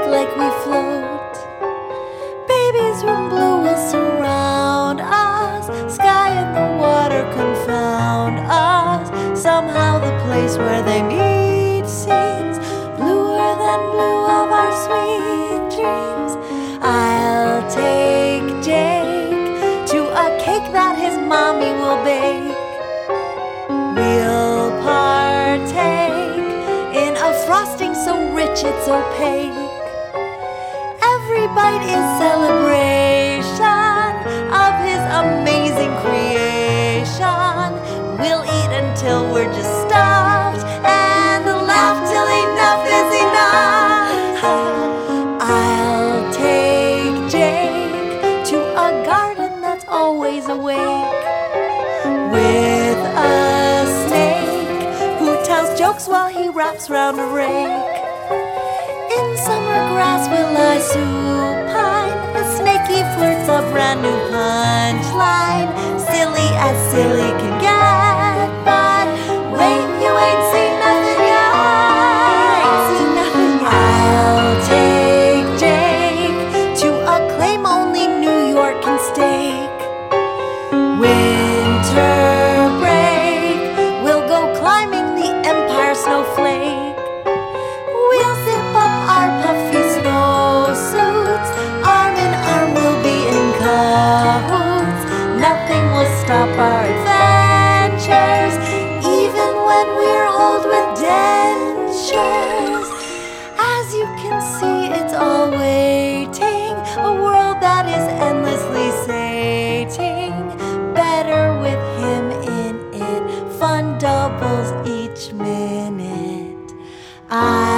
like we float. Baby's room blue will surround us. Sky and the water confound us. Somehow the place where they meet seems bluer than blue of our sweet dreams. I'll take Jake to a cake that his mommy will bake. We'll partake in a frosting so rich it's opaque. Every bite is celebration of his amazing creation. We'll eat until we're just stuffed and laugh till enough is enough. I'll take Jake to a garden that's always awake, with a snake who tells jokes while he wraps round a rake. In summer grass will I supine. The snaky flirts a brand new punchline, silly as silly can get. But wait, you ain't seen nothing yet. I'll take Jake to a claim only New York can stake. Winter break, we'll go climbing the Empire Snowflake. We'll zip up our puffy snowsuits. Arm in arm we'll be in cahoots. Nothing will stop our adventures, even when we're old with dentures. As you can see, it's all waiting, a world that is endlessly sating. Better with him in it, fun doubles each minute.